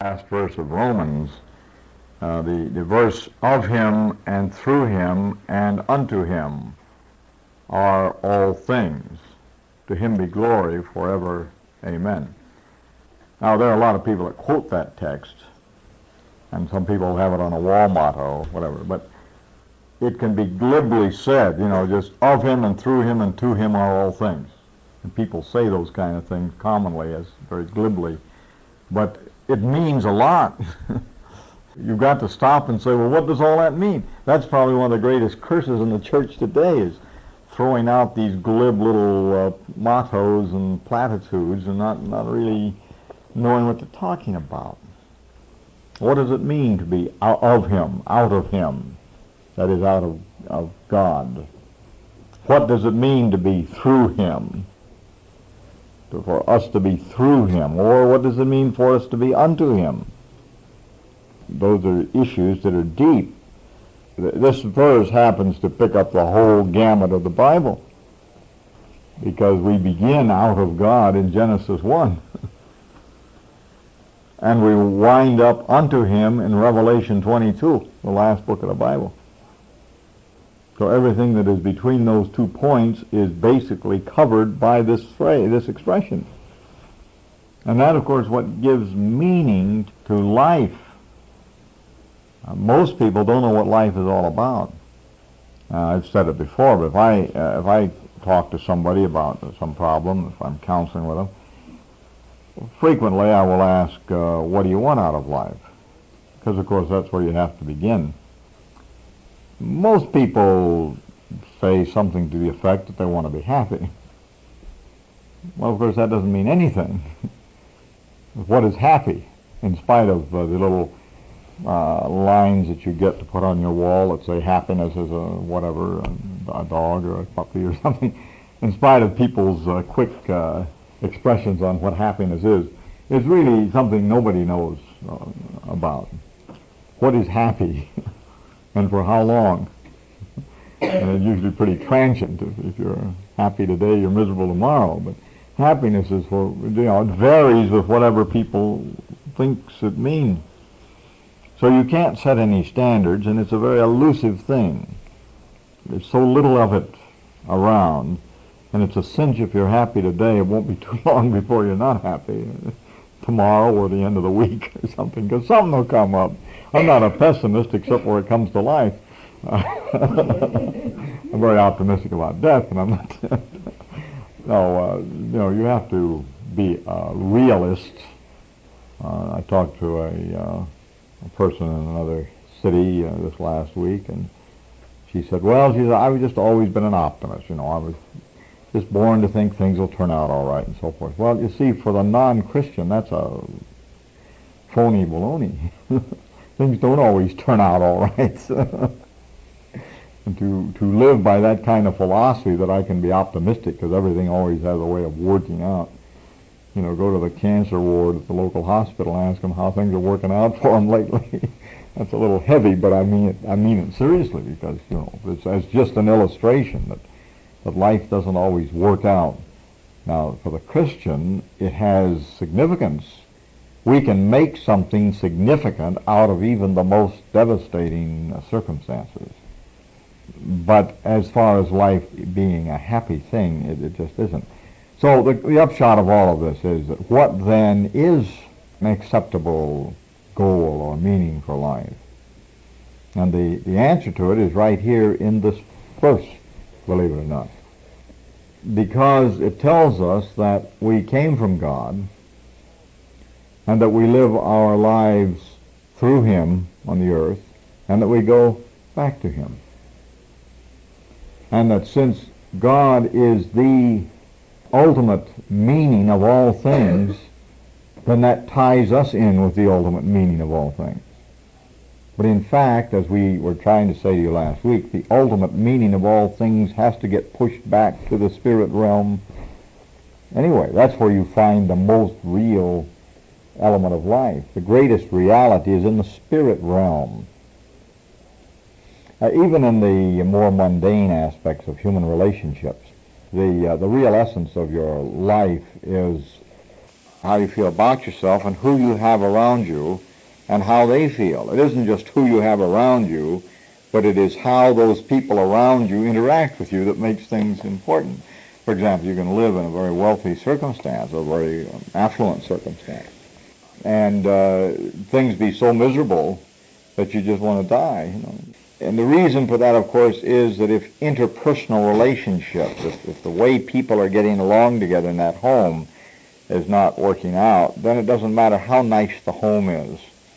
last verse of Romans, the verse of him and through him and unto him are all things. To him be glory forever. Amen. Now, there are a lot of people that quote that text, and some people have it on a wall motto, whatever, but it can be glibly said, just of him and through him and to him are all things. And people say those kind of things commonly as very glibly, but it means a lot. You've got to stop and say, well, what does all that mean? That's probably one of the greatest curses in the church today, is throwing out these glib little mottos and platitudes and not really knowing what they're talking about. What does it mean to be of him, out of him? That is, out of God. What does it mean to be through him? For us to be through him. Or what does it mean for us to be unto him? Those are issues that are deep. This verse happens to pick up the whole gamut of the Bible, because we begin out of God in Genesis 1. And we wind up unto him in Revelation 22, the last book of the Bible. So everything that is between those 2 points is basically covered by this phrase, this expression. And that, of course, what gives meaning to life. Most people don't know what life is all about. I've said it before, but if I talk to somebody about some problem, if I'm counseling with them, frequently I will ask, what do you want out of life? Because, of course, that's where you have to begin. Most people say something to the effect that they want to be happy. Well, of course, that doesn't mean anything. What is happy? In spite of the little lines that you get to put on your wall that say happiness is a whatever, a dog or a puppy or something, in spite of people's quick expressions on what happiness is, it's really something nobody knows about. What is happy? And for how long? And it's usually pretty transient. If you're happy today, you're miserable tomorrow. But happiness is it varies with whatever people thinks it means. So you can't set any standards, and it's a very elusive thing. There's so little of it around, and it's a cinch if you're happy today, it won't be too long before you're not happy. Tomorrow or the end of the week or something, because something will come up. I'm not a pessimist except where it comes to life. I'm very optimistic about death, and I'm not. No, you have to be a realist. I talked to a person in another city this last week, and she said, I've just always been an optimist. I was just born to think things will turn out all right and so forth. Well, you see, for the non-Christian, that's a phony baloney. Things don't always turn out all right. And to live by that kind of philosophy that I can be optimistic because everything always has a way of working out. Go to the cancer ward at the local hospital and ask them how things are working out for them lately. That's a little heavy, but I mean it seriously, because it's just an illustration that life doesn't always work out. Now, for the Christian, it has significance. We can make something significant out of even the most devastating circumstances. But as far as life being a happy thing, it just isn't. So the upshot of all of this is that what then is an acceptable goal or meaning for life? And the answer to it is right here in this verse, believe it or not. Because it tells us that we came from God and that we live our lives through him on the earth and that we go back to him. And that since God is the ultimate meaning of all things, then that ties us in with the ultimate meaning of all things. But in fact, as we were trying to say to you last week, the ultimate meaning of all things has to get pushed back to the spirit realm anyway. That's where you find the most real element of life. The greatest reality is in the spirit realm. Even in the more mundane aspects of human relationships, the real essence of your life is how you feel about yourself and who you have around you and how they feel. It isn't just who you have around you, but it is how those people around you interact with you that makes things important. For example, you can live in a very wealthy circumstance, a very affluent circumstance, and things be so miserable that you just want to die. And the reason for that, of course, is that if interpersonal relationships, if the way people are getting along together in that home is not working out, then it doesn't matter how nice the home is.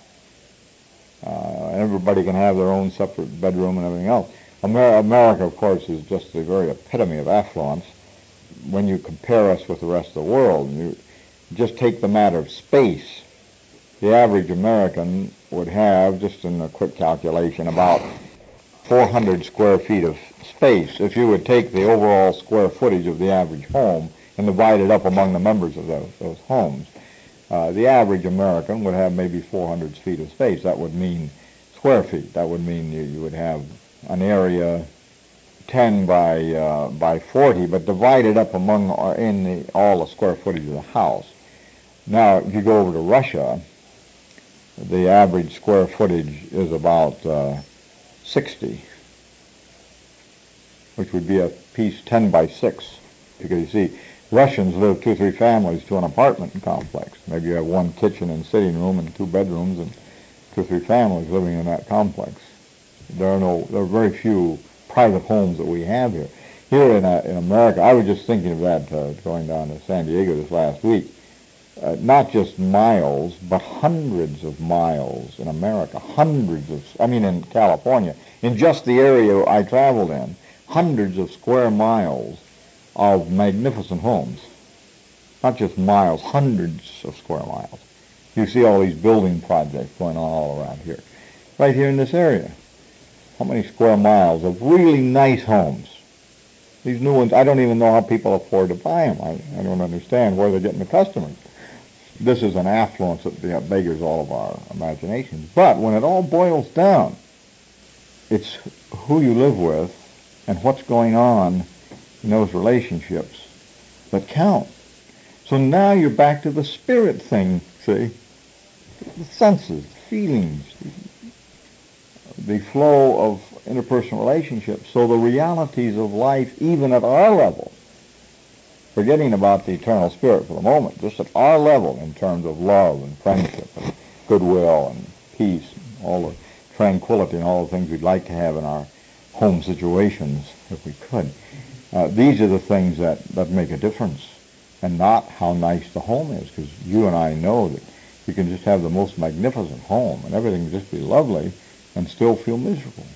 Everybody can have their own separate bedroom and everything else. America, of course, is just the very epitome of affluence. When you compare us with the rest of the world, you just take the matter of space. The average American would have, just in a quick calculation, about 400 square feet of space if you would take the overall square footage of the average home and divide it up among the members of those homes. The average American would have maybe 400 feet of space. That would mean square feet. That would mean you would have an area 10 by 40, but divided up among all the square footage of the house. Now, if you go over to Russia, the average square footage is about 60, which would be a piece 10 by 6. Because you see, Russians live 2 or 3 families to an apartment complex. Maybe you have 1 kitchen and sitting room and 2 bedrooms and 2 or 3 families living in that complex. There are very few private homes that we have here. Here in America, I was just thinking of that going down to San Diego this last week. Not just miles, but hundreds of miles in America. In California, in just the area I traveled in, hundreds of square miles of magnificent homes. Not just miles, hundreds of square miles. You see all these building projects going on all around here. Right here in this area. How many square miles of really nice homes? These new ones, I don't even know how people afford to buy them. I don't understand where they're getting the customers. This is an affluence that beggars all of our imaginations. But when it all boils down, it's who you live with and what's going on in those relationships that count. So now you're back to the spirit thing, see? The senses, feelings, the flow of interpersonal relationships. So the realities of life, even at our level, forgetting about the eternal spirit for the moment, just at our level in terms of love and friendship and goodwill and peace, and all the tranquility and all the things we'd like to have in our home situations if we could. These are the things that make a difference, and not how nice the home is, because you and I know that you can just have the most magnificent home and everything just be lovely and still feel miserable.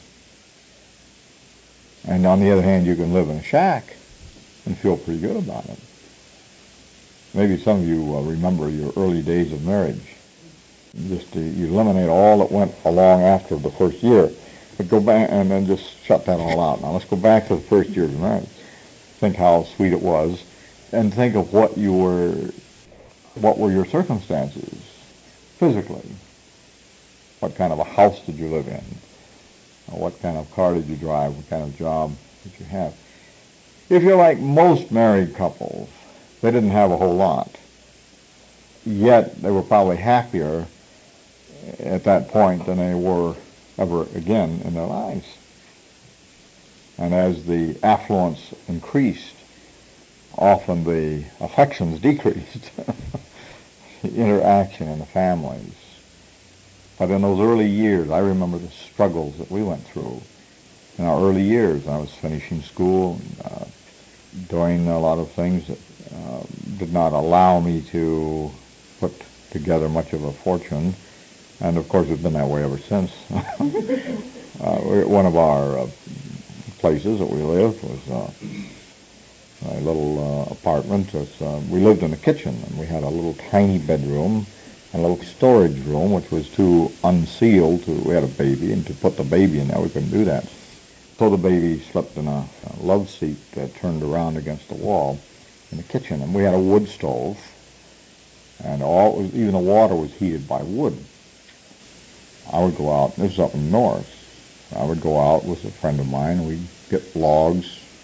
And on the other hand, you can live in a shack and feel pretty good about it. Maybe some of you remember your early days of marriage. Just you eliminate all that went along after the first year, but go back and then just shut that all out. Now let's go back to the first year of marriage. Think how sweet it was, and think of what were your circumstances physically. What kind of a house did you live in? What kind of car did you drive? What kind of job did you have? If you're like most married couples, they didn't have a whole lot. Yet they were probably happier at that point than they were ever again in their lives. And as the affluence increased, often the affections decreased. The interaction in the families. But in those early years, I remember the struggles that we went through in our early years. I was finishing school, doing a lot of things that did not allow me to put together much of a fortune. And of course, it's been that way ever since. One of our places that we lived was a little apartment. We lived in a kitchen, and we had a little tiny bedroom and a little storage room, which was too unsealed. We had a baby, and to put the baby in there, we couldn't do that. So the baby slept in a love seat turned around against the wall in the kitchen, and we had a wood stove, and even the water was heated by wood. I would go out, this is up in the north, I would go out with a friend of mine, and we'd get logs,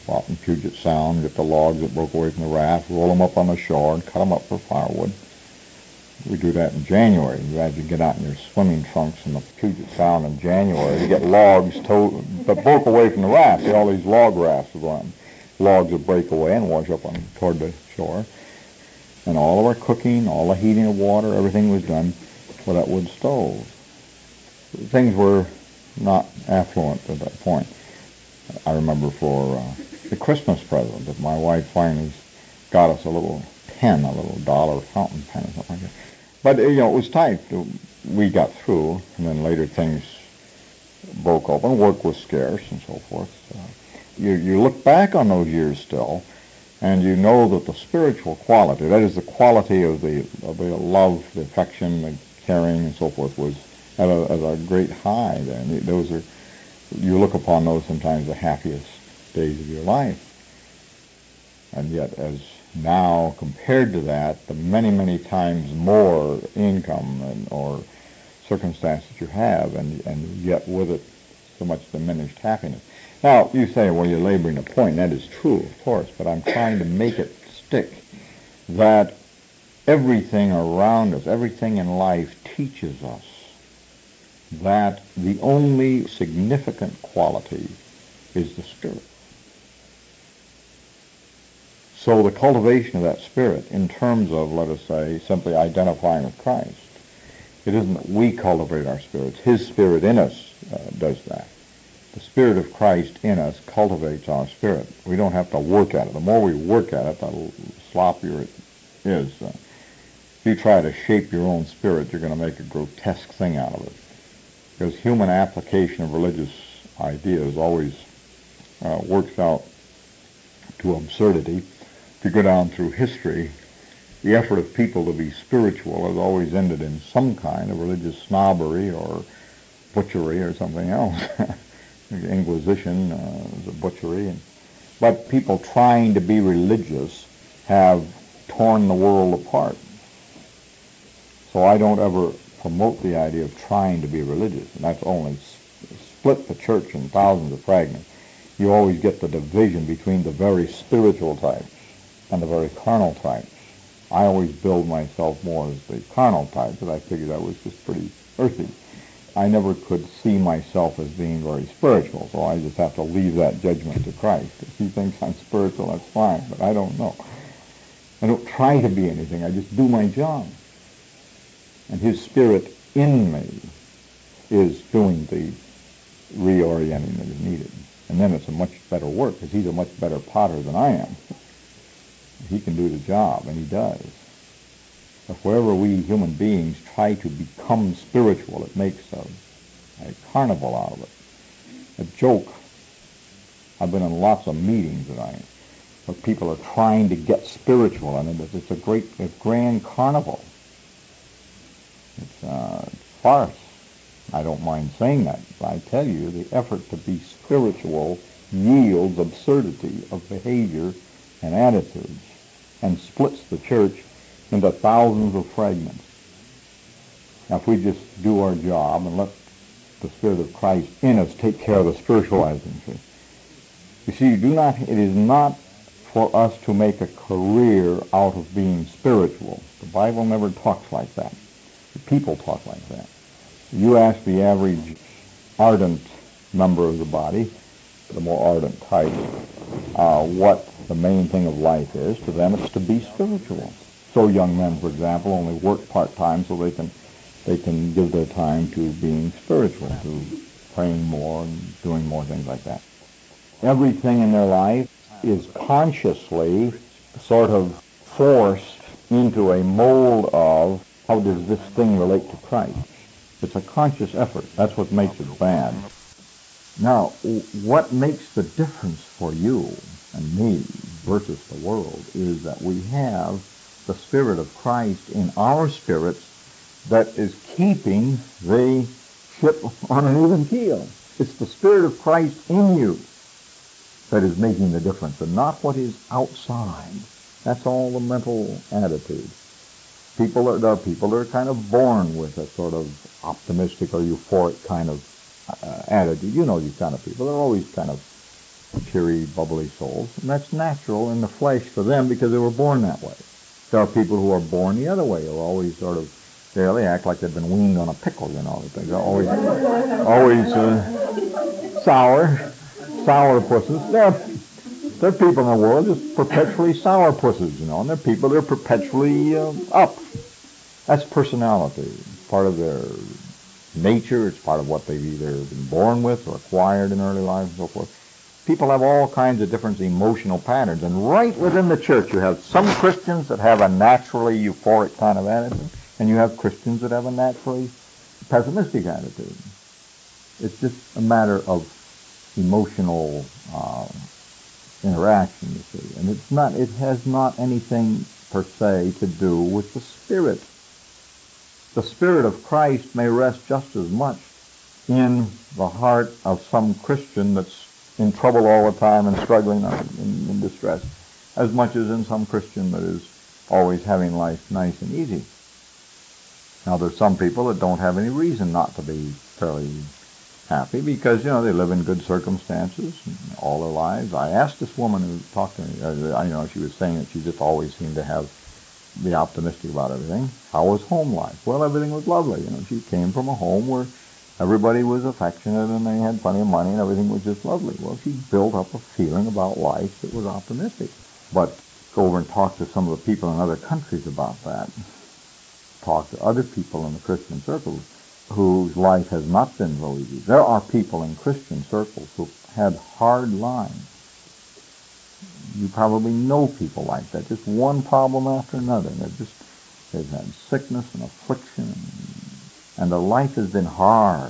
Go out in Puget Sound, get the logs that broke away from the raft, roll them up on the shore, and cut them up for firewood. We do that in January. You had to get out in your swimming trunks in the Puget Sound in January to get logs that broke away from the raft. See, all these log rafts would go on. Logs would break away and wash up toward the shore. And all of our cooking, all the heating of water, everything was done with that wood stove. Things were not affluent at that point. I remember for the Christmas present that my wife finally got us a little pen, a little dollar fountain pen or something like that. But, it was tight. We got through, and then later things broke open. Work was scarce and so forth. You look back on those years still, and you know that the spiritual quality, that is the quality of the love, the affection, the caring and so forth, was at a great high then. You look upon those sometimes the happiest days of your life. And yet, as now compared to that, the many, many times more income or circumstances you have, and yet with it so much diminished happiness. Now, you say, well, you're laboring a point. That is true, of course, but I'm trying to make it stick that everything around us, everything in life teaches us that the only significant quality is the Spirit. So the cultivation of that Spirit in terms of, let us say, simply identifying with Christ, it isn't that we cultivate our spirits. His Spirit in us does that. The Spirit of Christ in us cultivates our spirit. We don't have to work at it. The more we work at it, the sloppier it is. If you try to shape your own spirit, you're going to make a grotesque thing out of it. Because human application of religious ideas always works out to absurdity. If you go down through history, the effort of people to be spiritual has always ended in some kind of religious snobbery or butchery or something else. The Inquisition was a butchery. But people trying to be religious have torn the world apart. So I don't ever promote the idea of trying to be religious, and that's only split the church in thousands of fragments. You always get the division between the very spiritual types and the very carnal types. I always build myself more as the carnal type, because I figured I was just pretty earthy. I never could see myself as being very spiritual, so I just have to leave that judgment to Christ. If he thinks I'm spiritual, that's fine, but I don't know. I don't try to be anything. I just do my job. And his Spirit in me is doing the reorienting that is needed. And then it's a much better work, because he's a much better potter than I am. He can do the job, and he does. If wherever we human beings try to become spiritual, it makes a carnival out of it, a joke. I've been in lots of meetings where people are trying to get spiritual, and it's a grand carnival. It's a farce. I don't mind saying that. But I tell you, the effort to be spiritual yields absurdity of behavior and attitudes and splits the church into thousands of fragments. Now, if we just do our job and let the Spirit of Christ in us take care of the spiritualizing, you see, it is not for us to make a career out of being spiritual. The Bible never talks like that. The people talk like that. You ask the average ardent member of the body, the more ardent type, what the main thing of life is. To them, it's to be spiritual. So young men, for example, only work part-time so they can give their time to being spiritual, to praying more and doing more things like that. Everything in their life is consciously sort of forced into a mold of how does this thing relate to Christ. It's a conscious effort. That's what makes it bad. Now, what makes the difference for you and me versus the world is that we have the Spirit of Christ in our spirits that is keeping the ship on an even keel. It's the Spirit of Christ in you that is making the difference, and not what is outside. That's all the mental attitude. There are people that are kind of born with a sort of optimistic or euphoric kind of attitude. You know these kind of people. They're always kind of cheery, bubbly souls. And that's natural in the flesh for them because they were born that way. There are people who are born the other way, who are always sort of, they act like they've been weaned on a pickle, you know. They're always sour pusses. There are people in the world just perpetually sour pusses, you know, and there are people that are perpetually up. That's personality. It's part of their nature. It's part of what they've either been born with or acquired in early life and so forth. People have all kinds of different emotional patterns, and right within the church you have some Christians that have a naturally euphoric kind of attitude, and you have Christians that have a naturally pessimistic attitude. It's just a matter of emotional interaction, you see, and it has not anything per se to do with the Spirit. The Spirit of Christ may rest just as much in the heart of some Christian that's in trouble all the time and struggling in distress, as much as in some Christian that is always having life nice and easy. Now, there's some people that don't have any reason not to be fairly happy because, you know, they live in good circumstances all their lives. I asked this woman who talked to me, she was saying that she just always seemed to be optimistic about everything. How was home life? Well, everything was lovely. You know, she came from a home where everybody was affectionate and they had plenty of money and everything was just lovely. Well, she built up a feeling about life that was optimistic. But go over and talk to some of the people in other countries about that. Talk to other people in the Christian circles whose life has not been so easy. There are people in Christian circles who've had hard lives. You probably know people like that, just one problem after another. They've had sickness and affliction, and their life has been hard.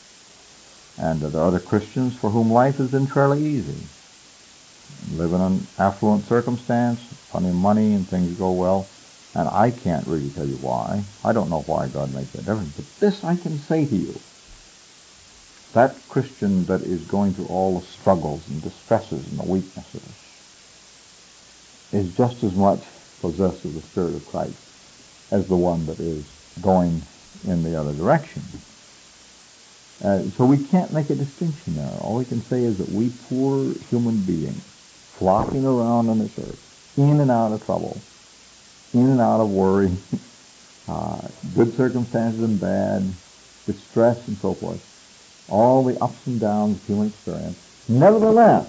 And there are other Christians for whom life has been fairly easy. Live in an affluent circumstance, plenty of money, and things go well. And I can't really tell you why. I don't know why God makes that difference. But this I can say to you. That Christian that is going through all the struggles and distresses and the weaknesses is just as much possessed of the Spirit of Christ as the one that is going in the other direction. So we can't make a distinction there. All we can say is that we poor human beings, flopping around on this earth, in and out of trouble, in and out of worry, good circumstances and bad, distress and so forth, all the ups and downs of human experience, nevertheless,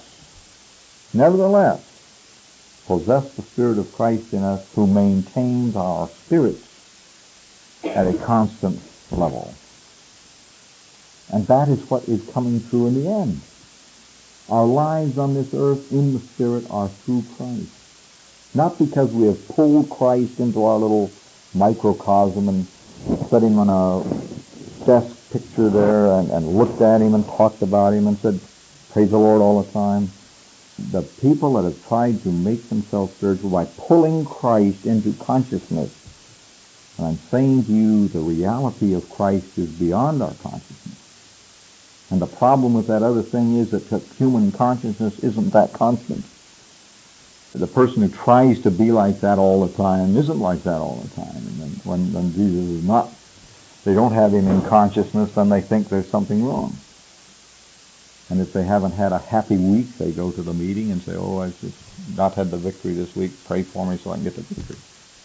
possess the Spirit of Christ in us who maintains our spirits at a constant level. And that is what is coming through in the end. Our lives on this earth in the Spirit are through Christ. Not because we have pulled Christ into our little microcosm and set him on a desk picture there and looked at him and talked about him and said, praise the Lord all the time. The people that have tried to make themselves spiritual by pulling Christ into consciousness, and I'm saying to you, the reality of Christ is beyond our consciousness. And the problem with that other thing is that human consciousness isn't that constant. The person who tries to be like that all the time isn't like that all the time. And then when Jesus is not, they don't have him in consciousness, then they think there's something wrong. And if they haven't had a happy week, they go to the meeting and say, oh, I've just not had the victory this week. Pray for me so I can get the victory.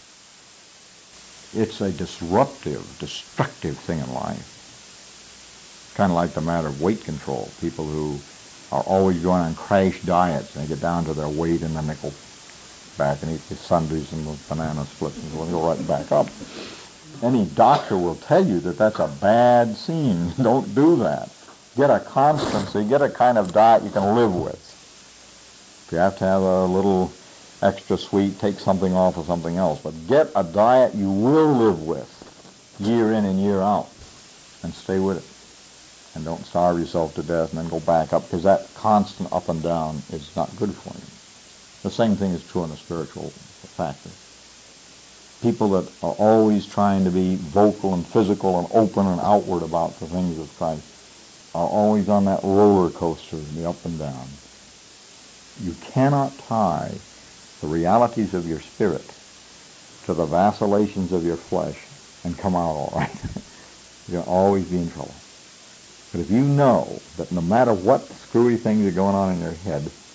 It's a disruptive, destructive thing in life. Kind of like the matter of weight control. People who are always going on crash diets and they get down to their weight in the nickel back and eat the sundaes and the banana splits and so on, go right back up. Any doctor will tell you that that's a bad scene. Don't do that. Get a constancy, get a kind of diet you can live with. If you have to have a little extra sweet, take something off of something else. But get a diet you will live with year in and year out and stay with it. And don't starve yourself to death and then go back up, because that constant up and down is not good for you. The same thing is true in the spiritual factor. People that are always trying to be vocal and physical and open and outward about the things of Christ are always on that roller coaster, the up and down. You cannot tie the realities of your spirit to the vacillations of your flesh and come out all right. You'll always be in trouble. But if you know that no matter what screwy things are going on in your head,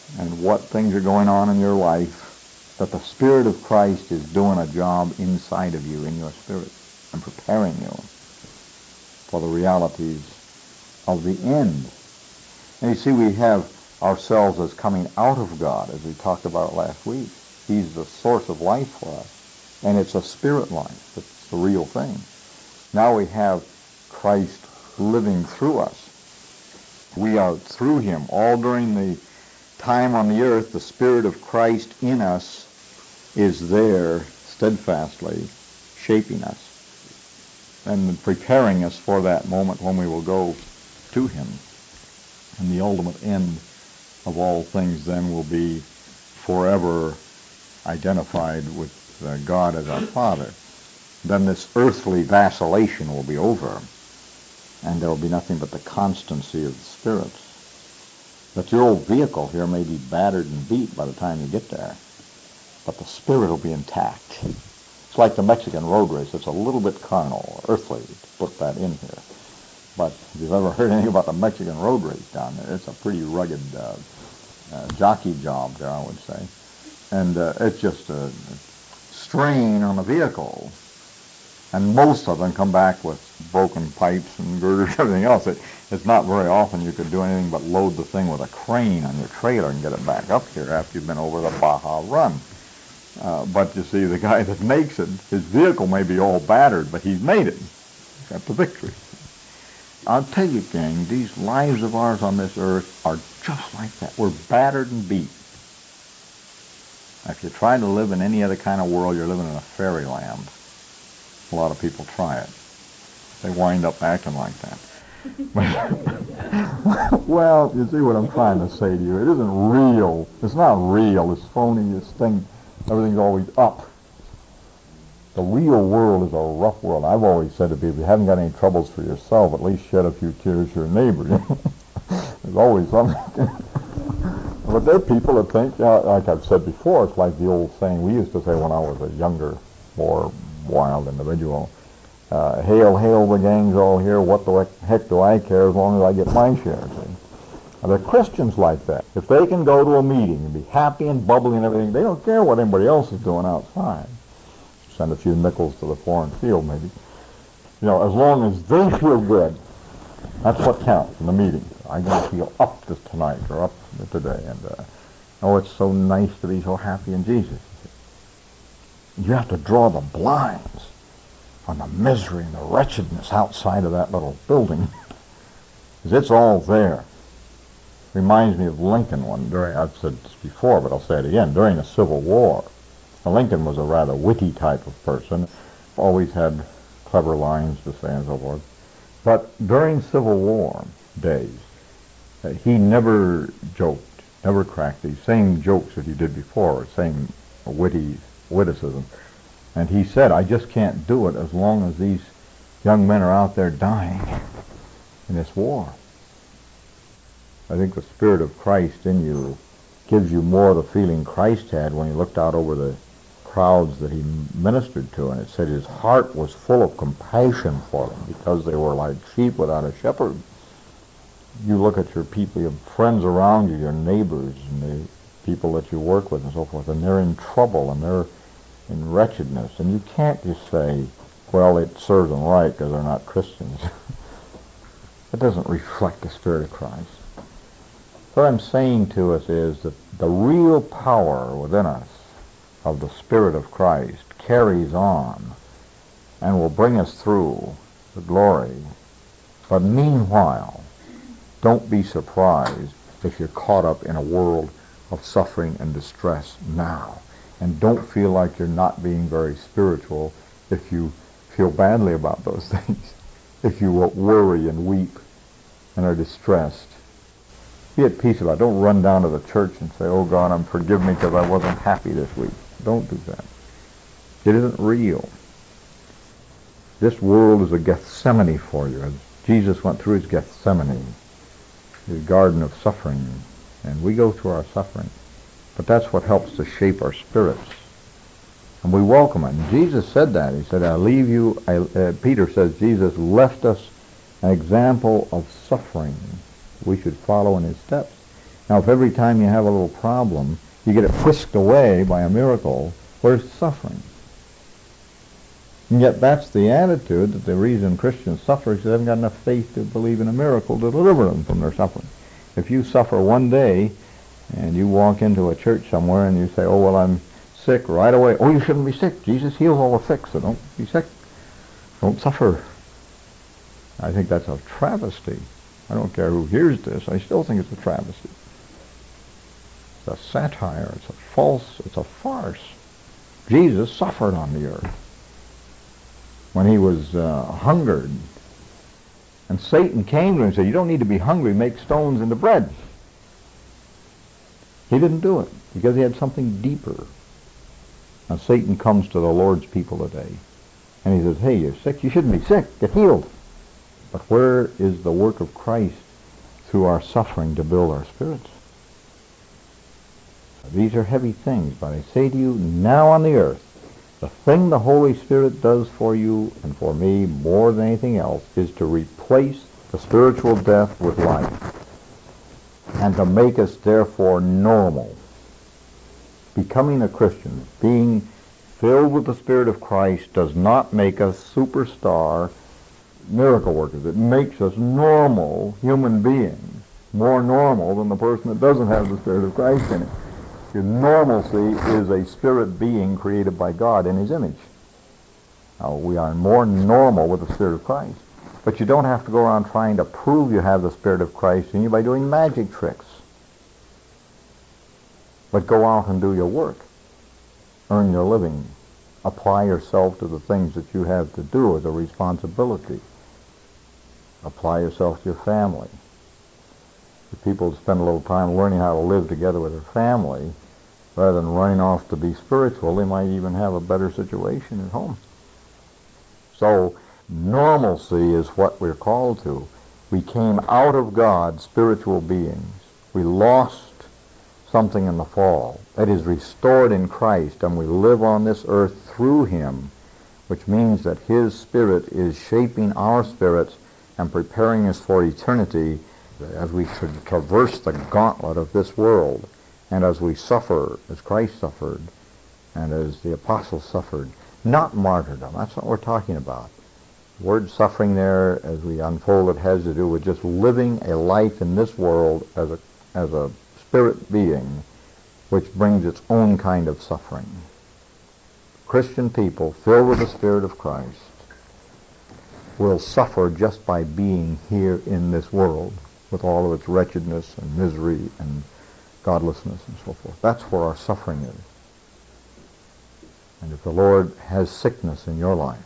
and what things are going on in your life, that the Spirit of Christ is doing a job inside of you, in your spirit, and preparing you for the realities of the end. And you see, we have ourselves as coming out of God, as we talked about last week. He's the source of life for us, and it's a spirit life. It's the real thing. Now we have Christ living through us. We are through him. All during the time on the earth, the Spirit of Christ in us is there steadfastly shaping us and preparing us for that moment when we will go to him. And the ultimate end of all things then will be forever identified with God as our Father. Then this earthly vacillation will be over, and there will be nothing but the constancy of the spirits. That your old vehicle here may be battered and beat by the time you get there, but the spirit will be intact. It's like the Mexican road race. It's a little bit carnal, or earthly, to put that in here. But if you've ever heard anything about the Mexican road race down there, it's a pretty rugged jockey job there, I would say. And it's just a strain on the vehicle. And most of them come back with broken pipes and girders and everything else. It's not very often you could do anything but load the thing with a crane on your trailer and get it back up here after you've been over the Baja Run. But you see, the guy that makes it, his vehicle may be all battered, but he's made it. He's got the victory. I'll tell you, gang, these lives of ours on this earth are just like that. We're battered and beat. If you try to live in any other kind of world, you're living in a fairyland. A lot of people try it. They wind up acting like that. Well, you see what I'm trying to say to you. It isn't real. It's not real. It's phony. This thing, everything's always up. The real world is a rough world. I've always said to people, if you haven't got any troubles for yourself, at least shed a few tears for your neighbor. There's always something. But there are people that think, like I've said before, it's like the old saying we used to say when I was a younger, more wild individual, hail, hail, the gang's all here, what the heck do I care as long as I get my share, see? There are Christians like that. If they can go to a meeting and be happy and bubbly and everything, they don't care what anybody else is doing outside. Send a few nickels to the foreign field, maybe. You know, as long as they feel good, that's what counts in the meeting. I'm going to feel up tonight or up today. And, oh, it's so nice to be so happy in Jesus. You have to draw the blinds on the misery and the wretchedness outside of that little building. Because it's all there. Reminds me of Lincoln I've said this before, but I'll say it again, during the Civil War. Now, Lincoln was a rather witty type of person, always had clever lines to say and so forth. But during Civil War days, he never joked, never cracked these same jokes that he did before, same witticism. And he said, I just can't do it as long as these young men are out there dying in this war. I think the Spirit of Christ in you gives you more of the feeling Christ had when he looked out over the crowds that he ministered to, and it said his heart was full of compassion for them because they were like sheep without a shepherd. You look at your people, your friends around you, your neighbors, and the people that you work with and so forth, and they're in trouble and they're in wretchedness, and you can't just say, well, it serves them right because they're not Christians. That doesn't reflect the Spirit of Christ. What I'm saying to us is that the real power within us of the Spirit of Christ carries on and will bring us through the glory. But meanwhile, don't be surprised if you're caught up in a world of suffering and distress now. And don't feel like you're not being very spiritual if you feel badly about those things. If you worry and weep and are distressed. Be at peace about it. Don't run down to the church and say, oh God, forgive me because I wasn't happy this week. Don't do that. It isn't real. This world is a Gethsemane for you. As Jesus went through his Gethsemane, his garden of suffering, and we go through our suffering. But that's what helps to shape our spirits. And we welcome it. And Jesus said that. He said, Peter says, Jesus left us an example of suffering. We should follow in his steps. Now, if every time you have a little problem, you get it whisked away by a miracle, where's the suffering? And yet that's the attitude that the reason Christians suffer is they haven't got enough faith to believe in a miracle to deliver them from their suffering. If you suffer one day and you walk into a church somewhere and you say, oh, well, I'm sick right away. Oh, you shouldn't be sick. Jesus heals all the sick, so don't be sick. Don't suffer. I think that's a travesty. I don't care who hears this. I still think it's a travesty. It's a satire. It's a farce. Jesus suffered on the earth when he was hungered. And Satan came to him and said, you don't need to be hungry, make stones into bread. He didn't do it because he had something deeper. Now Satan comes to the Lord's people today and he says, hey, you're sick, you shouldn't be sick, get healed. But where is the work of Christ through our suffering to build our spirits? These are heavy things, but I say to you, now on the earth, the thing the Holy Spirit does for you and for me more than anything else is to replace the spiritual death with life and to make us therefore normal. Becoming a Christian, being filled with the Spirit of Christ does not make us superstar miracle workers. It makes us normal human beings, more normal than the person that doesn't have the Spirit of Christ in it. Your normalcy is a spirit being created by God in his image. Now, we are more normal with the Spirit of Christ. But you don't have to go around trying to prove you have the Spirit of Christ in you by doing magic tricks. But go out and do your work. Earn your living. Apply yourself to the things that you have to do as a responsibility. Apply yourself to your family. If people spend a little time learning how to live together with their family, rather than running off to be spiritual, they might even have a better situation at home. So, normalcy is what we're called to. We came out of God spiritual beings. We lost something in the fall. That is restored in Christ, and we live on this earth through him, which means that his Spirit is shaping our spirits and preparing us for eternity as we traverse the gauntlet of this world, and as we suffer as Christ suffered, and as the apostles suffered. Not martyrdom. That's what we're talking about. The word suffering there, as we unfold it, has to do with just living a life in this world as a spirit being, which brings its own kind of suffering. Christian people filled with the Spirit of Christ will suffer just by being here in this world, with all of its wretchedness and misery and godlessness and so forth. That's where our suffering is. And if the Lord has sickness in your life,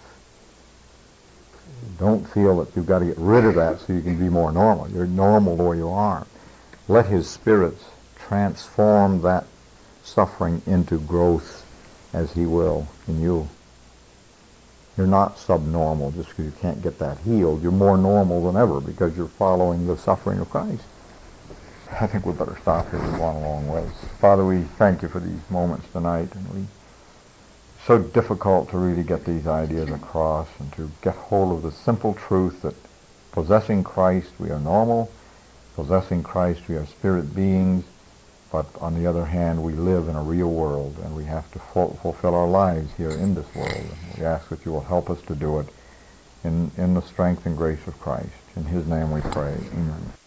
don't feel that you've got to get rid of that so you can be more normal. You're normal the way you are. Let his Spirit transform that suffering into growth as he will in you. You're not subnormal just because you can't get that healed. You're more normal than ever because you're following the suffering of Christ. I think we better stop here. We've gone a long ways. Father, we thank you for these moments tonight, and it's so difficult to really get these ideas across and to get hold of the simple truth that possessing Christ, we are normal. Possessing Christ, we are spirit beings. But on the other hand, we live in a real world, and we have to fulfill our lives here in this world. And we ask that you will help us to do it in the strength and grace of Christ. In his name we pray. Amen.